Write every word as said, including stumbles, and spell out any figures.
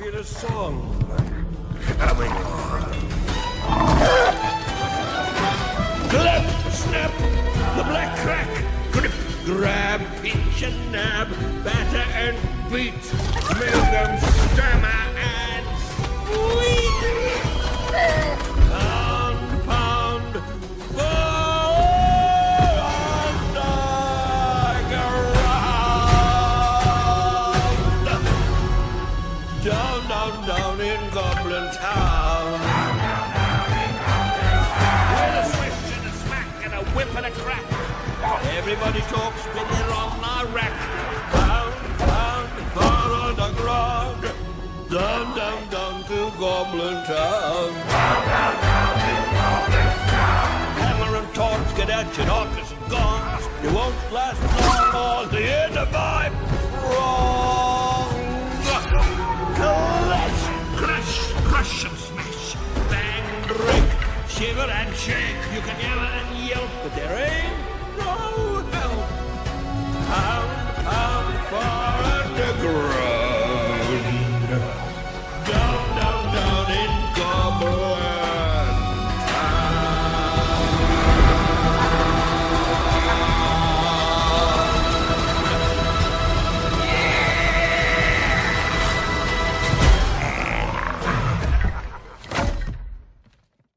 feel a song coming on. Clap, snap, the black crack, grip, grab, pinch and nab, batter and beat, smell them stammer and squeak. Pound, pound, pound, ground. Down, down, down in Goblin Town. With a swish and a smack and a whip and a crack. Everybody talks when they're on a rack. Pound, pound, pound on the ground. Down, down, down to Goblin Town. Hammer and torch, get out your knockers and gongs. You won't last long on the end of my wrong. Clash, crash, crush and smash. Bang, break, shiver and shake. You can yell and yelp, but there